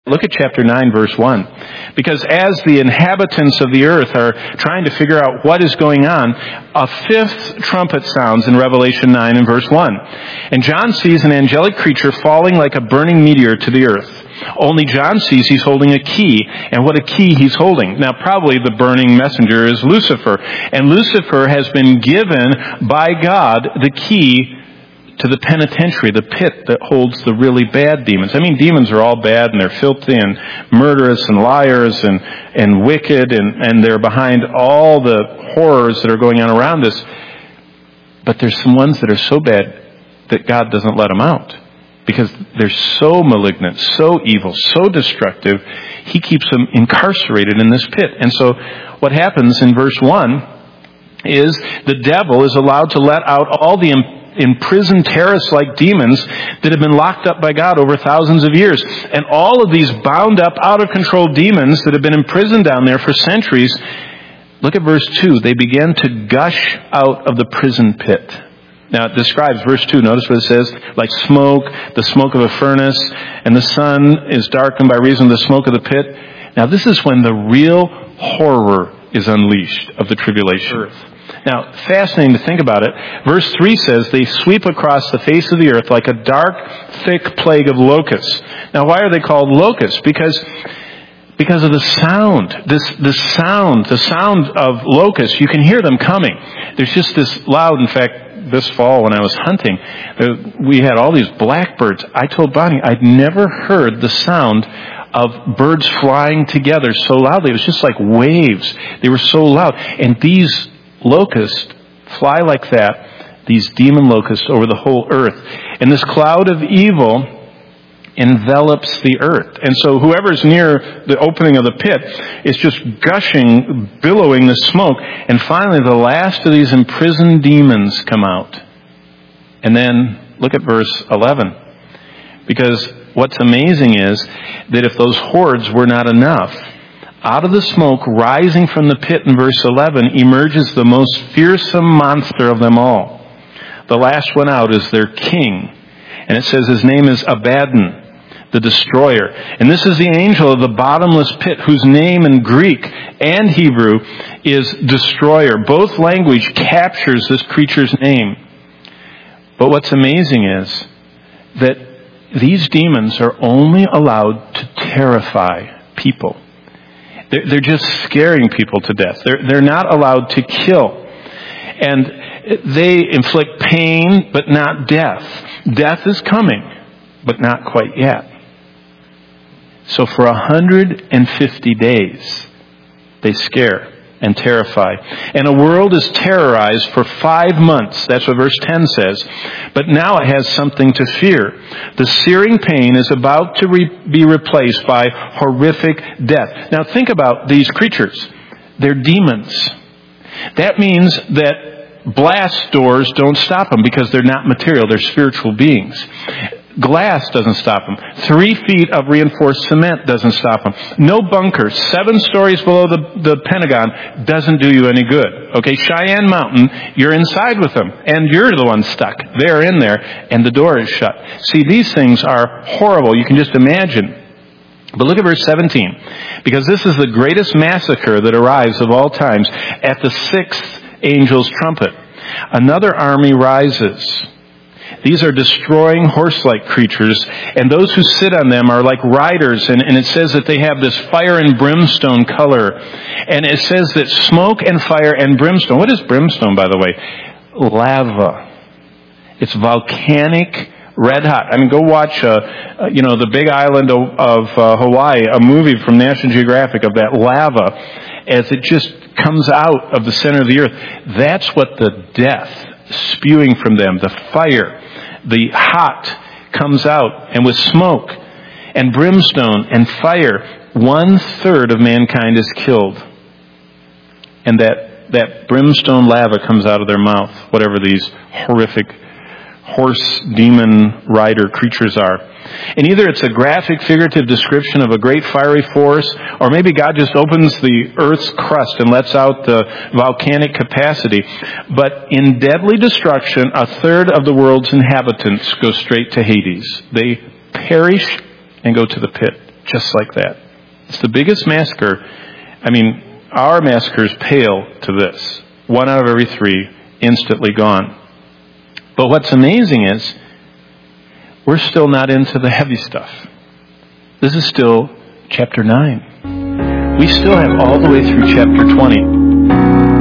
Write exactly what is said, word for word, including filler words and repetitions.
Look at chapter nine, verse one. Because as the inhabitants of the earth are trying to figure out what is going on, a fifth trumpet sounds in Revelation nine and verse one. And John sees an angelic creature falling like a burning meteor to the earth. Only John sees he's holding a key, and what a key he's holding. Now, probably the burning messenger is Lucifer. And Lucifer has been given by God the key to the penitentiary, the pit that holds the really bad demons. I mean, demons are all bad, and they're filthy and murderous and liars and, and wicked, and, and they're behind all the horrors that are going on around us. But there's some ones that are so bad that God doesn't let them out, because they're so malignant, so evil, so destructive. He keeps them incarcerated in this pit. And so what happens in verse one is the devil is allowed to let out all the imprisoned terrorist-like demons that have been locked up by God over thousands of years. And all of these bound up, out-of-control demons that have been imprisoned down there for centuries, look at verse two. They began to gush out of the prison pit. Now it describes, verse two, notice what it says, like smoke, the smoke of a furnace, and the sun is darkened by reason of the smoke of the pit. Now this is when the real horror is unleashed of the tribulation. Earth. Now, fascinating to think about it. Verse three says, they sweep across the face of the earth like a dark, thick plague of locusts. Now, why are they called locusts? Because, because of the sound. This, the sound, the sound of locusts, you can hear them coming. There's just this loud, in fact, this fall when I was hunting, we had all these blackbirds. I told Bonnie, I'd never heard the sound of birds flying together so loudly. It was just like waves. They were so loud. And these locusts fly like that, these demon locusts, over the whole earth. And this cloud of evil envelops the earth. And so whoever's near the opening of the pit is just gushing, billowing the smoke. And finally, the last of these imprisoned demons come out. And then look at verse eleven. Because what's amazing is that if those hordes were not enough, out of the smoke rising from the pit in verse eleven emerges the most fearsome monster of them all. The last one out is their king. And it says his name is Abaddon, the destroyer. And this is the angel of the bottomless pit, whose name in Greek and Hebrew is destroyer. Both language captures this creature's name. But what's amazing is that these demons are only allowed to terrify people. They're, they're just scaring people to death. They're, they're not allowed to kill. And they inflict pain, but not death. Death is coming, but not quite yet. So for one hundred fifty days, they scare and terrify. And a world is terrorized for five months. That's what verse ten says. But now it has something to fear. The searing pain is about to re- be replaced by horrific death. Now think about these creatures. They're demons. That means that blast doors don't stop them because they're not material. They're spiritual beings. Glass doesn't stop them. Three feet of reinforced cement doesn't stop them. No bunkers, seven stories below the, the Pentagon doesn't do you any good. Okay, Cheyenne Mountain, you're inside with them, and you're the one stuck. They're in there, and the door is shut. See, these things are horrible. You can just imagine. But look at verse seventeen. Because this is the greatest massacre that arrives of all times at the sixth angel's trumpet. Another army rises. These are destroying horse-like creatures, and those who sit on them are like riders, and, and it says that they have this fire and brimstone color. And it says that smoke and fire and brimstone. What is brimstone, by the way? Lava. It's volcanic, red hot. I mean, go watch, uh, you know, the Big Island of, of uh, Hawaii, a movie from National Geographic of that lava as it just comes out of the center of the earth. That's what the death spewing from them, the fire, the hot comes out, and with smoke and brimstone and fire, one third of mankind is killed. And that, that brimstone lava comes out of their mouth, whatever these horrific horse demon rider creatures are. And either it's a graphic, figurative description of a great fiery force, or maybe God just opens the earth's crust and lets out the volcanic capacity. But in deadly destruction, a third of the world's inhabitants go straight to Hades. They perish and go to the pit. just like that. It's the biggest massacre. I mean, our massacres pale to this. One out of every three, instantly gone. But what's amazing is, we're still not into the heavy stuff. This is still chapter nine. We still have all the way through chapter twenty.